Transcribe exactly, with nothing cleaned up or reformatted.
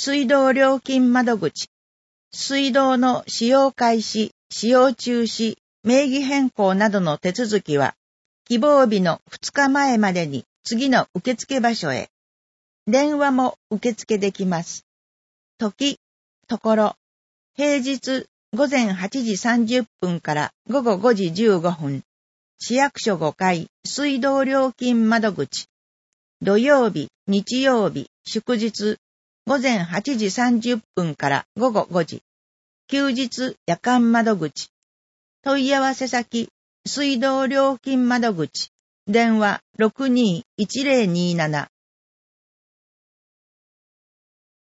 水道料金窓口、水道の使用開始、使用中止、名義変更などの手続きは、希望日のふつかまえまでに次の受付場所へ。電話も受付できます。時、ところ、平日ごぜんはちじさんじゅっぷんからごごごじじゅうごふん、市役所ごかい水道料金窓口。土曜日、日曜日、祝日、ごぜんはちじさんじゅっぷんからごごごじ。休日、夜間窓口。問い合わせ先、水道料金窓口。電話 ろくにーいちぜろにーなな